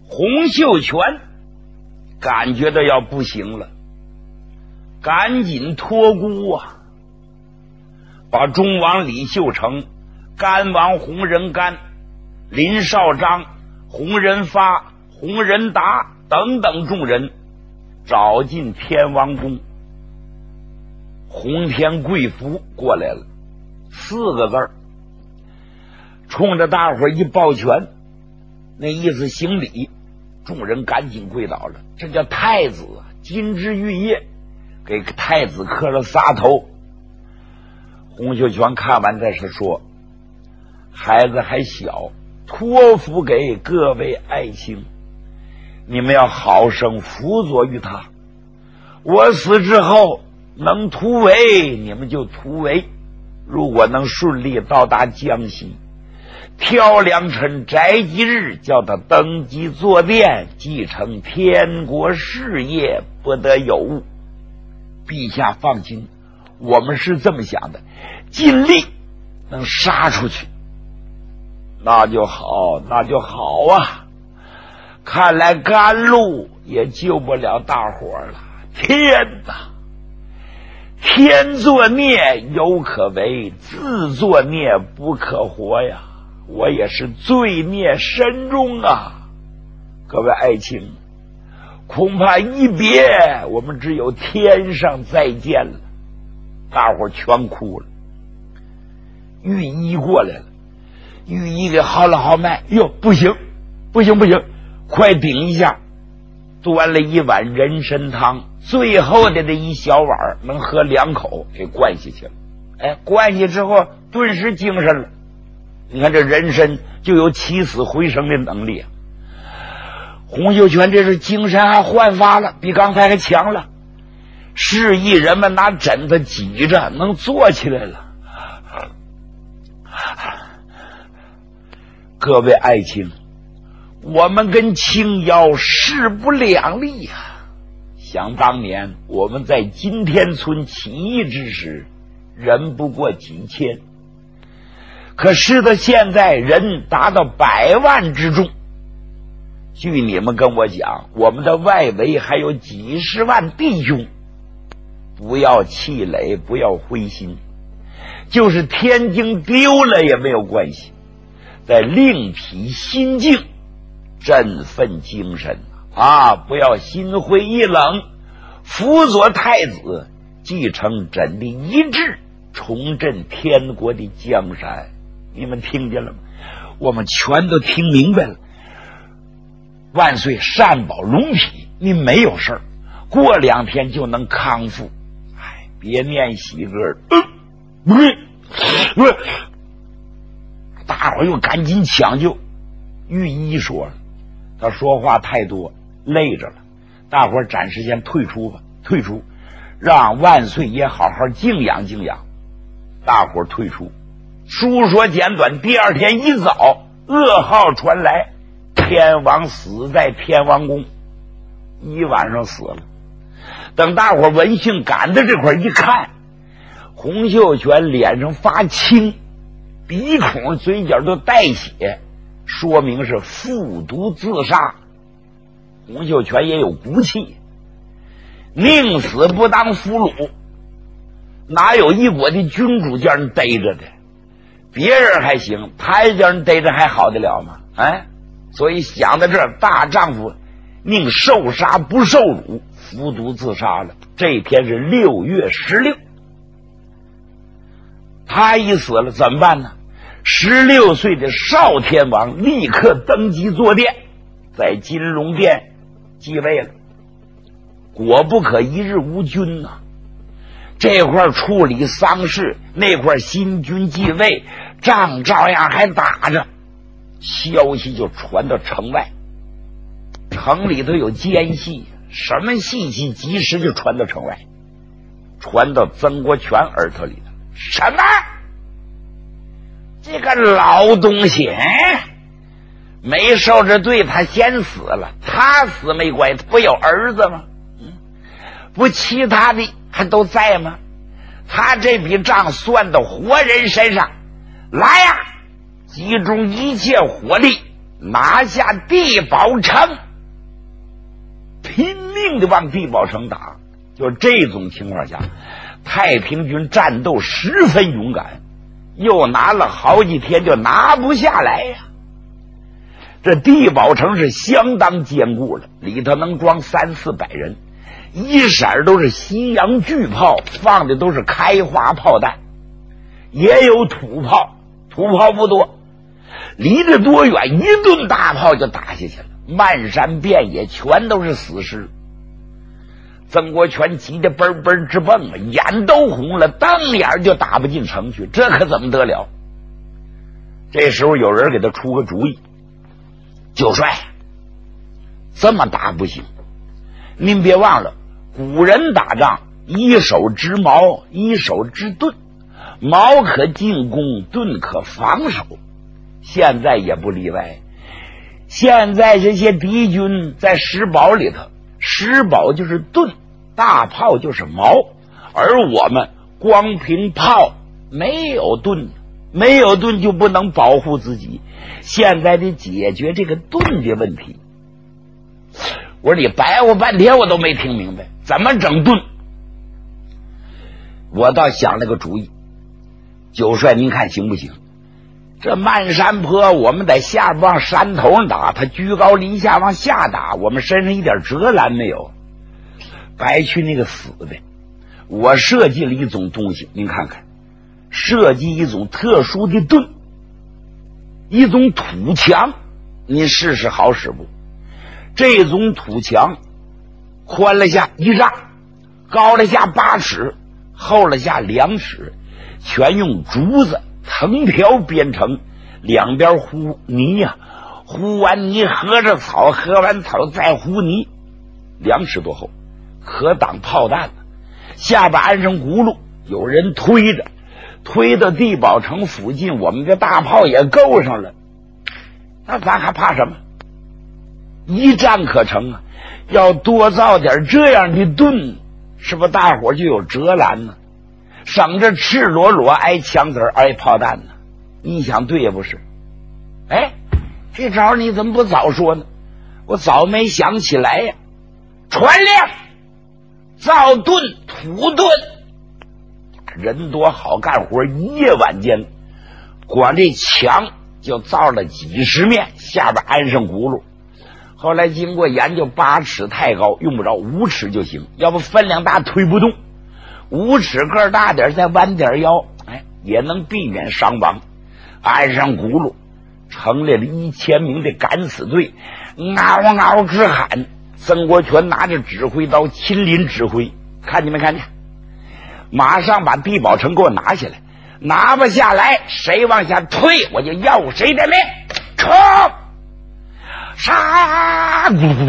洪秀全感觉到要不行了，赶紧托孤啊，把忠王李秀成、干王洪仁玕、林绍章、洪仁发、洪仁达等等众人找进天王宫。洪天贵福过来了，4个字儿，冲着大伙一抱拳，那意思行礼。众人赶紧跪倒了，这叫太子啊，金枝玉叶，给太子磕了仨头。洪秀全看完这事说，孩子还小，托付给各位爱卿，你们要好生辅佐于他，我死之后能突围你们就突围，如果能顺利到达江西，挑良辰宅吉日，叫他登基坐殿，继承天国事业，不得有误。陛下放心，我们是这么想的，尽力能杀出去。那就好，那就好啊！看来甘露也救不了大伙了。天哪！天作孽犹可为，自作孽不可活呀！我也是罪孽深重啊！各位爱卿，恐怕一别我们只有天上再见了。大伙全哭了。御医过来了，御医给号了号脉，哟，不行，快顶一下！端了一碗人参汤，最后的这一小碗能喝2口，给灌下去了。哎，灌下之后顿时精神了。你看这人参就有起死回生的能力啊！洪秀全这是精神还焕发了，比刚才还强了。示意人们拿枕头挤着，能坐起来了。各位爱卿，我们跟清妖势不两立啊！想当年我们在金天村起义之时，人不过几千，可是到现在人达到100万之众。据你们跟我讲，我们的外围还有几十万弟兄，不要气馁，不要灰心，就是天经丢了也没有关系，再另辟新境，振奋精神啊！不要心灰意冷，辅佐太子，继承朕的遗志，重振天国的江山。你们听见了吗？我们全都听明白了。万岁善保龙体，你没有事儿，过2天就能康复。哎，别念喜歌。不是，大伙又赶紧抢救。御医说了，他说话太多，累着了，大伙暂时先退出吧，让万岁爷好好静养静养。大伙退出。书说简短，第2天一早，噩耗传来，天王死在天王宫，一晚上死了。等大伙闻讯赶到这块一看，洪秀全脸上发青，鼻孔嘴角都带血，说明是服毒自杀。洪秀全也有骨气，宁死不当俘虏，哪有一国的君主叫人逮着的？别人还行，他叫人逮着还好得了吗？哎，所以想到这儿，大丈夫宁受杀不受辱，服毒自杀了。这天是6月16，他一死了怎么办呢？16岁的少天王立刻登基坐殿，在金龙殿继位了。果不可一日无君呐！这块处理丧事，那块新君继位，仗照样还打着。消息就传到城外，城里头有奸细，什么信息及时就传到城外，传到曾国荃耳朵里了。什么？这个老东西没受着罪，他先死了，他死没关系，不有儿子吗？不其他的还都在吗？他这笔账算到活人身上来呀！集中一切火力拿下地保城，拼命的往地保城打。就这种情况下，太平军战斗十分勇敢，又拿了好几天就拿不下来呀。这地保城是相当坚固了，里头能装300-400人，一色都是西洋巨炮，放的都是开花炮弹，也有土炮，土炮不多，离得多远一顿大炮就打下去了，漫山遍野全都是死尸。曾国荃急得嘣嘣直蹦啊，眼都红了，瞪眼就打不进城去，这可怎么得了？这时候有人给他出个主意，九帅，这么打不行，您别忘了古人打仗一手执矛，一手执盾，矛可进攻，盾可防守，现在也不例外。现在这些敌军在石堡里头，石堡就是盾，大炮就是矛，而我们光凭炮没有盾，没有盾就不能保护自己，现在得解决这个盾的问题。我说你白我半天我都没听明白，怎么整盾？我倒想了个主意，九帅您看行不行？这漫山坡我们在下往山头上打，他居高临下往下打，我们身上一点遮拦没有，白去那个死的。我设计了一种东西，您看看，设计一种特殊的盾，一种土墙，您试试好使不？这种土墙宽了下1丈，高了下8尺，厚了下2尺，全用竹子藤条编成，两边糊泥呀，糊完泥合着草，合完草再糊泥，2尺多厚，可挡炮弹了。下边安上轱辘，有人推着，推到地保城附近，我们的大炮也够上了，那咱还怕什么？一战可成啊！要多造点这样的盾，是不是大伙就有遮拦呢？省着赤裸裸挨枪子挨炮弹呢？你想对也不是？哎，这招你怎么不早说呢？我早没想起来呀！传令，造盾，土盾。人多好干活，一夜晚间，光这墙就造了几十面，下边安上轱辘。后来经过研究，8尺太高，用不着5尺就行，要不分量大推不动，5尺个大点再弯点腰，哎，也能避免伤亡。安上轱辘，成立了1000名的敢死队，嗷嗷直喊。曾国荃拿着指挥刀亲临指挥，看见没看见？马上把地保城给我拿下来，拿不下来谁往下推我就要谁的命。冲！杀！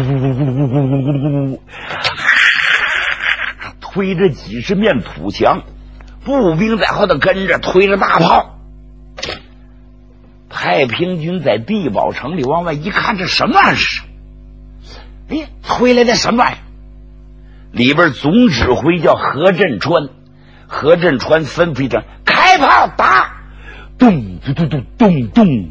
推着几十面土墙，步兵在后头跟着推着大炮。太平军在地保城里往外一看，这什么玩意儿？哎，推来的什么玩意儿？里边总指挥叫何振川，何振川吩咐一声：开炮打！咚咚咚咚咚咚。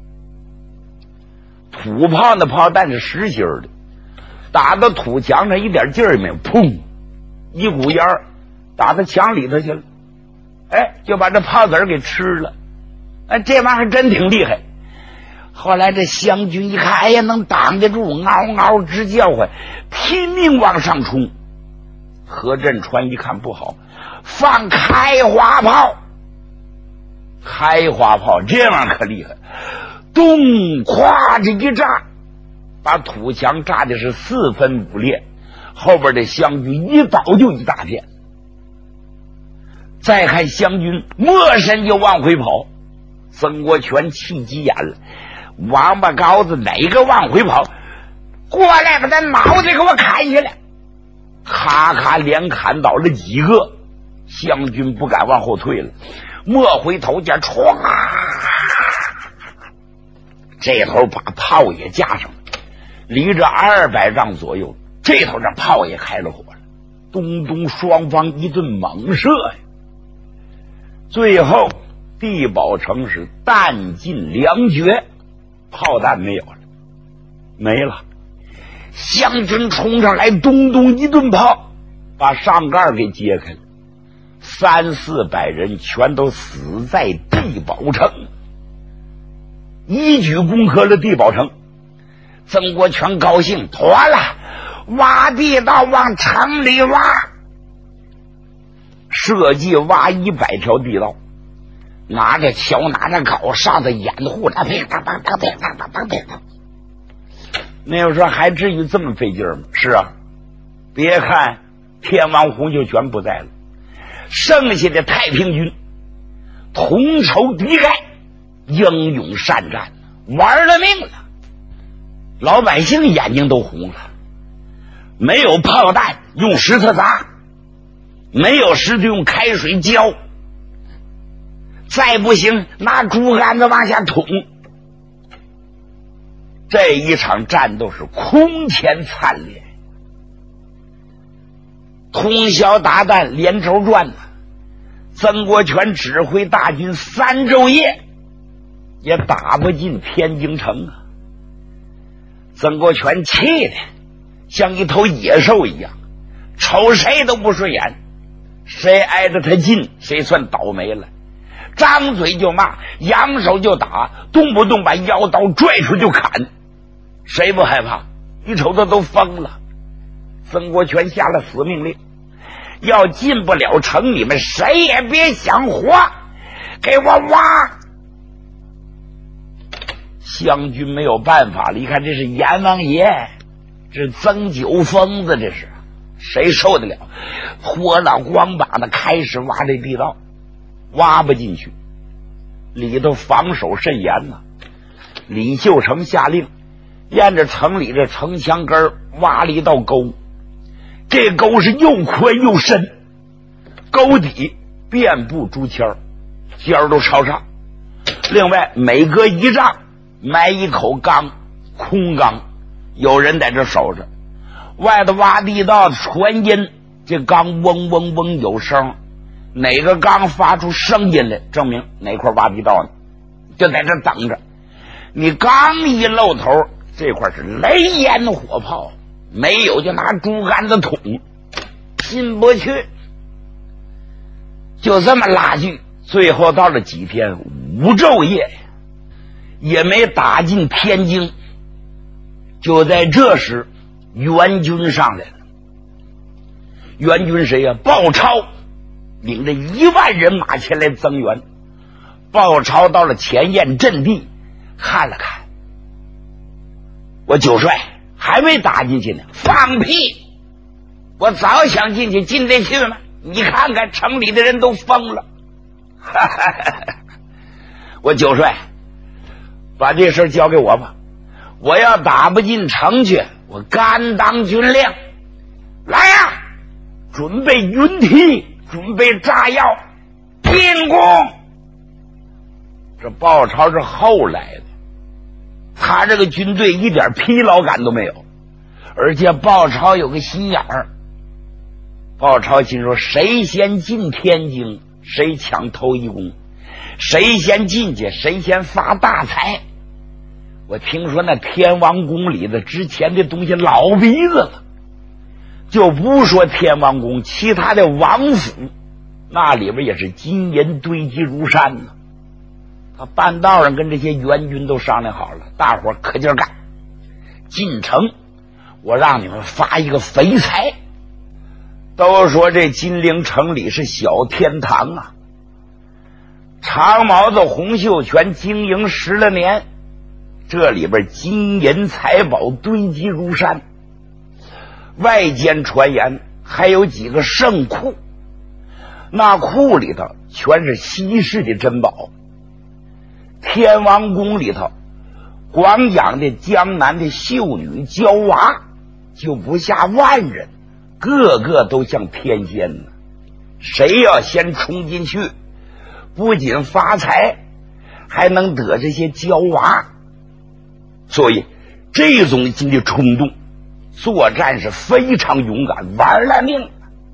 土炮的炮弹是实心的，打到土墙上一点劲儿没有，砰，一股烟儿打到墙里头去了，哎，就把这炮子给吃了。哎，这玩意儿真挺厉害。后来这湘军一看，哎呀，能挡得住，嗷嗷直叫唤，拼命往上冲。何振川一看不好，放开花炮。开花炮这玩意儿可厉害，咚，咵这一炸，把土墙炸的是4分5裂，后边的湘军一倒就一大片。再看湘军没身就往回跑，曾国荃气急眼了，王八羔子哪个往回跑？过来把他脑袋给我砍下来！咔咔连砍倒了几个，湘军不敢往后退了，莫回头见唰，这头把炮也架上了，离着200丈左右，这头这炮也开了火了，东东双方一顿猛射呀。最后地保城是弹尽粮绝， 炮弹没有了，没了。湘军冲上来，咚咚一顿炮，把上盖给揭开了，300、400人全都死在地堡城，一举攻克了地堡城。曾国荃高兴，妥了，挖地道往城里挖，设计挖100条地道，拿着锹拿着镐上的掩护着，乒当当当乒当当当乒当。那个时候还至于这么费劲吗？是啊，别看天王洪秀全不在了，剩下的太平军同仇敌忾，英勇善战，玩了命了。老百姓眼睛都红了，没有炮弹用石头砸，没有石头用开水浇，再不行拿竹竿子往下捅。这一场战斗是空前惨烈，通宵达旦，连轴转呢。曾国荃指挥大军3昼夜也打不进天津城啊！曾国荃气的像一头野兽一样，瞅谁都不顺眼，谁挨着他近谁算倒霉了。张嘴就骂，扬手就打，动不动把腰刀拽出就砍，谁不害怕？一瞅他都疯了。曾国荃下了死命令，要进不了城，你们谁也别想活，给我挖！湘军没有办法了，一看这是阎王爷，这是曾九疯子，这是谁受得了？豁了光膀的开始挖这地道，挖不进去，里头防守甚严呐。李秀成下令，沿着城里这城墙根挖了一道沟，这沟是又宽又深，沟底遍布竹签，尖都朝上。另外每隔1丈埋一口缸，空缸，有人在这守着。外头挖地道传音，这缸嗡嗡嗡有声，哪个缸发出声音来，证明哪块挖地道呢，就在这等着。你刚一露头，这块是雷烟火炮，没有就拿竹竿子捅，进不去。就这么拉锯，最后到了几天5昼夜也没打进天津。就在这时，援军上来了。援军谁呀？鲍超领着1万人马前来增援。鲍超到了前沿阵地看了看，我九帅还没打进去呢。放屁！我早想进去，进得去吗？你看看城里的人都疯了。我九帅，把这事交给我吧，我要打不进城去，我甘当军令。来呀，准备云梯，准备炸药，进攻！这鲍超是后来的，他这个军队一点疲劳感都没有，而且鲍超有个心眼儿。鲍超心说，谁先进天津，谁抢头一功，谁先进去，谁先发大财。我听说那天王宫里的之前的东西老鼻子了，就不说天王宫，其他的王府那里边也是金银堆积如山呢。他半道上跟这些援军都商量好了，大伙可劲儿干，进城我让你们发一个肥财。都说这金陵城里是小天堂啊，长毛子洪秀全经营10来年，这里边金银财宝堆积如山。外间传言还有几个圣库，那库里头全是稀世的珍宝。天王宫里头光养的江南的秀女娇娃就不下10000人，个个都像天仙呢。谁要先冲进去，不仅发财，还能得这些娇娃。所以这种的冲动，作战是非常勇敢，玩了命。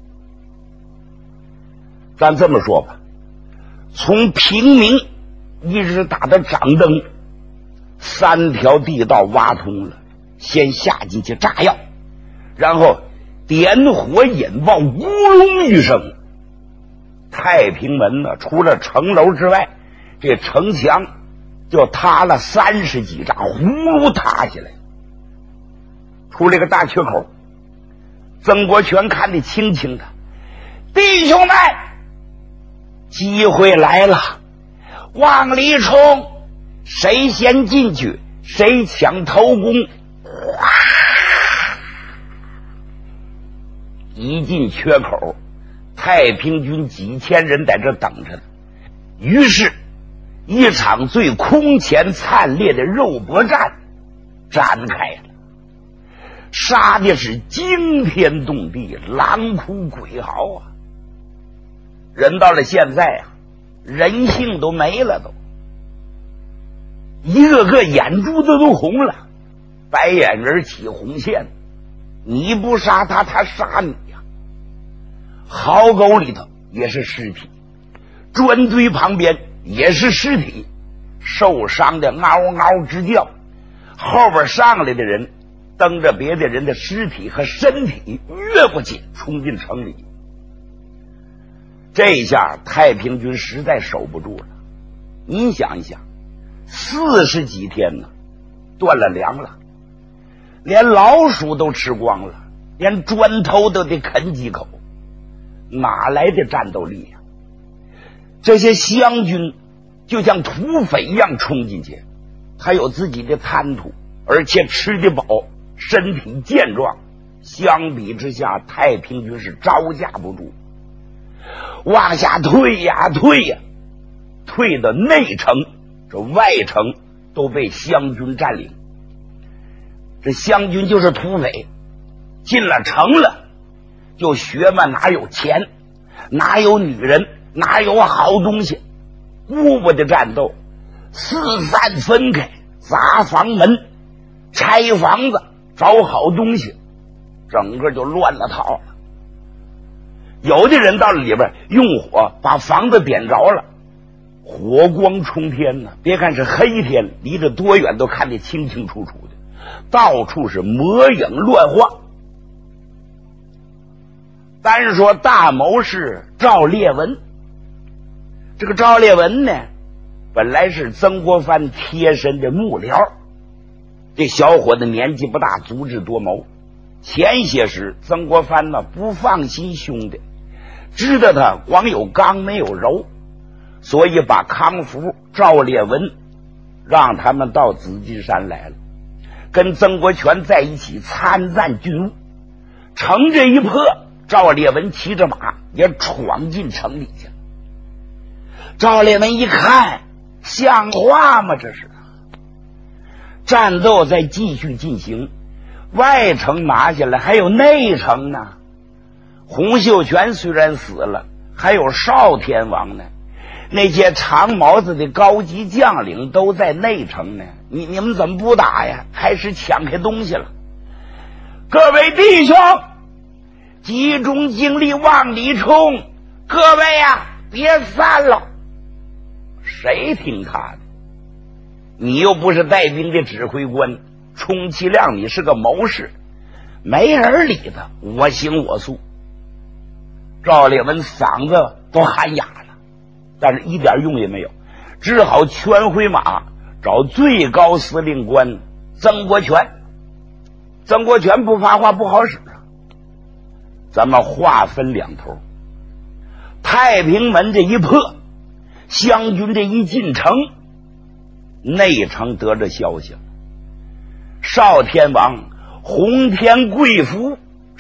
咱这么说吧，从平民一直打到掌灯 3条地道挖通了，先下进去炸药，然后点火引爆，咕隆一声，太平门呢，除了城楼之外，这城墙就塌了30几丈，呼噜塌下来，出了个大缺口。曾国荃看得清清的，弟兄们，机会来了，往里冲，谁先进去谁抢头功。一进缺口，太平军几千人在这等着呢。于是一场最空前惨烈的肉搏战展开了，杀的是惊天动地，狼哭鬼嚎啊！人到了现在啊，人性都没了，都一个个眼珠子都红了，白眼人起红线，你不杀他，他杀你呀！壕沟里头也是尸体，砖堆旁边也是尸体，受伤的嗷嗷直叫，后边上来的人蹬着别的人的尸体和身体越过去冲进城里。这一下太平军实在守不住了，你想一想，40几天呢，断了粮了，连老鼠都吃光了，连砖头都得啃几口，哪来的战斗力呀？这些湘军就像土匪一样冲进去，他有自己的贪图，而且吃得饱，身体健壮，相比之下太平军是招架不住，往下退呀退呀，退到内城，这外城都被湘军占领。这湘军就是土匪，进了城了就学嘛，哪有钱，哪有女人，哪有好东西，顾不得战斗，四散分开，砸房门，拆房子，找好东西，整个就乱了套了。有的人到了里边用火把房子点着了，火光冲天呢，别看是黑天，离得多远都看得清清楚楚的，到处是魔影乱晃。单说大谋士赵烈文，这个赵烈文呢，本来是曾国藩贴身的幕僚，这小伙子年纪不大，足智多谋。前些时曾国藩呢不放心兄弟，知道他光有刚没有柔，所以把康福、赵烈文让他们到紫金山来了，跟曾国荃在一起参赞军务。乘这一破，赵烈文骑着马也闯进城里去了。赵烈文一看，像话吗？这是战斗在继续进行，外城拿下来，还有内城呢。洪秀全虽然死了，还有少天王呢，那些长毛子的高级将领都在内城呢。你们怎么不打呀？开始抢开东西了。各位弟兄，集中精力往里冲，各位呀，别散了。谁听他的？你又不是带兵的指挥官，充其量你是个谋士，没人理他，我行我素。赵烈文嗓子都喊哑了，但是一点用也没有，只好全回马找最高司令官曾国荃。曾国荃不发话不好使啊，咱们话分两头。太平门这一破，湘军这一进城，内城得着消息了。少天王洪天贵福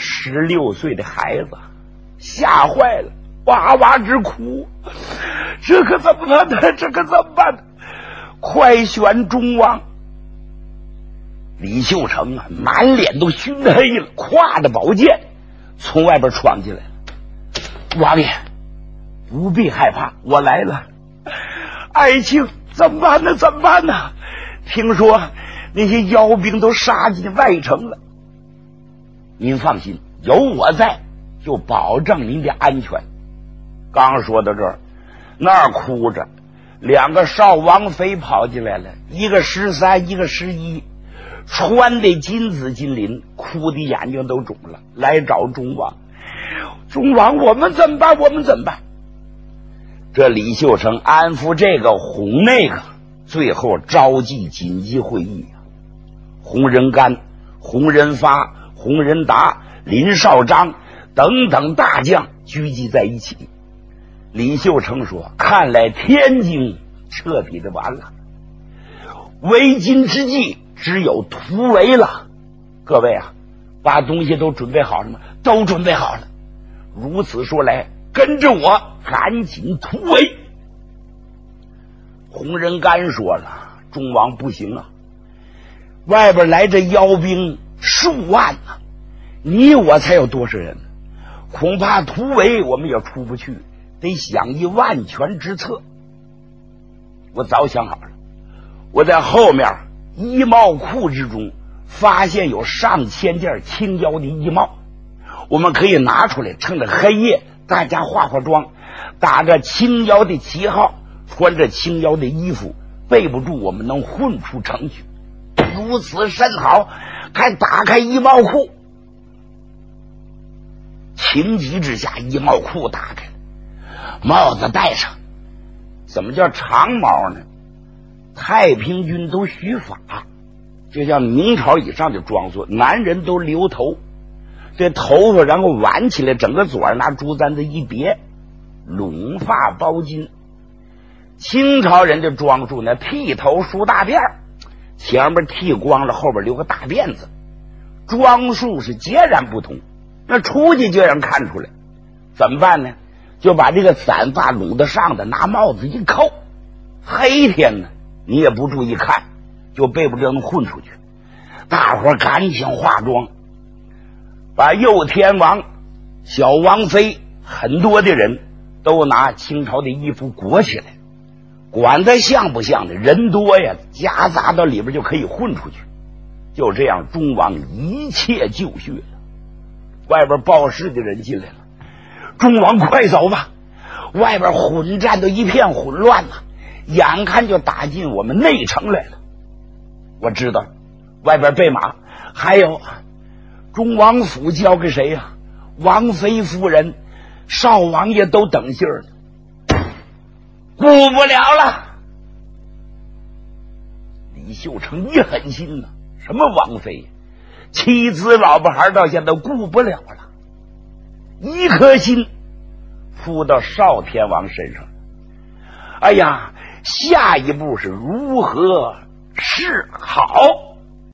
16岁的孩子吓坏了，哇哇直哭，这可怎么办呢？这可怎么办呢？快选忠王。李秀成啊，满脸都熏黑了，挎着宝剑从外边闯进来了。王爷不必害怕，我来了。爱卿怎么办呢？怎么办呢？听说那些妖兵都杀进外城了。您放心，有我在，就保证您的安全。刚说到这儿，那儿哭着 2个少王妃跑进来了，一个13，一个11，穿的金紫金鳞，哭的眼睛都肿了，来找忠王。忠王，我们怎么办？我们怎么办？这李秀成安抚这个哄那个，最后召集紧急会议，洪仁玕、洪仁发、洪仁达、林绍章等等大将聚集在一起。李秀成说，看来天津彻底的完了，为今之计只有突围了。各位啊，把东西都准备好了吗？都准备好了。如此说来，跟着我赶紧突围。洪仁玕说了，忠王不行啊，外边来这妖兵数万啊，你我才有多少人？恐怕突围我们也出不去，得想一万全之策。我早想好了，我在后面衣帽库之中发现有上千件青腰的衣帽，我们可以拿出来，趁着黑夜大家化化妆，打着青腰的旗号，穿着青腰的衣服，备不住我们能混出城去。如此甚好，还打开衣帽库。情急之下，衣帽库打开，帽子戴上。怎么叫长毛呢？太平军都须发，就像明朝以上的装束，男人都留头，这头发然后挽起来，整个嘴拿竹簪子一别，拢发包巾。清朝人的装束呢，剃头梳大辫，前面剃光了，后边留个大辫子，装束是截然不同。那出去就让看出来，怎么办呢？就把这个散发拢得上的拿帽子一扣，黑天呢你也不注意看，就背不着能混出去。大伙赶紧化妆，把右天王、小王妃很多的人都拿清朝的衣服裹起来，管它像不像的，人多呀，夹杂到里边就可以混出去。就这样，忠王一切就绪了。外边报事的人进来了，忠王快走吧，外边混战都一片混乱了，眼看就打进我们内城来了。我知道外边备马，还有忠王府交给谁呀？王妃夫人、少王爷都等信儿呢，顾不了了。李秀成一狠心呢，什么王妃，妻子老婆孩到现在顾不了了，一颗心扑到少天王身上。哎呀，下一步是如何是好？